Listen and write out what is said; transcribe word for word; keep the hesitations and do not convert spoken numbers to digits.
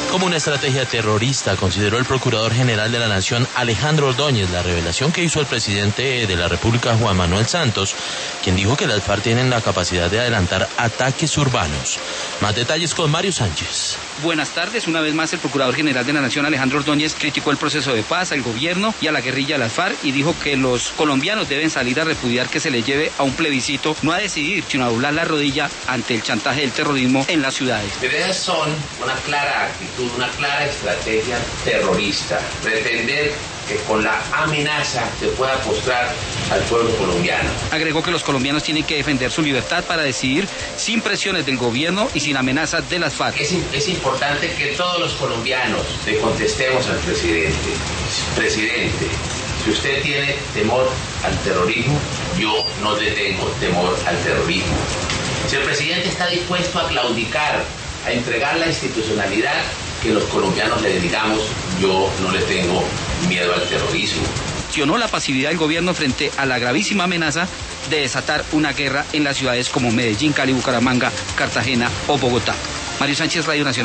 como una estrategia terrorista, consideró el Procurador General de la Nación, Alejandro Ordóñez, la revelación que hizo el presidente de la República, Juan Manuel Santos, quien dijo que las FARC tienen la capacidad de adelantar ataques urbanos. Más detalles con Mario Sánchez. Buenas tardes. Una vez más, el Procurador General de la Nación, Alejandro Ordóñez, criticó el proceso de paz, al gobierno y a la guerrilla de las FARC y dijo que los colombianos deben salir a repudiar que se les lleve a un plebiscito, no a decidir, sino a doblar la rodilla ante el chantaje del terrorismo en las ciudades. Ustedes son una clara actitud, una clara estrategia terrorista, pretender que con la amenaza se pueda postrar al pueblo colombiano. Agregó que los colombianos tienen que defender su libertad para decidir sin presiones del gobierno y sin amenazas de las FARC. Es, es importante que todos los colombianos le contestemos al presidente. Presidente, si usted tiene temor al terrorismo, yo no le tengo temor al terrorismo. Si el presidente está dispuesto a claudicar, a entregar la institucionalidad, que los colombianos le digamos, yo no le tengo miedo al terrorismo. Cuestionó la pasividad del gobierno frente a la gravísima amenaza de desatar una guerra en las ciudades como Medellín, Cali, Bucaramanga, Cartagena o Bogotá. Mario Sánchez, Radio Nacional.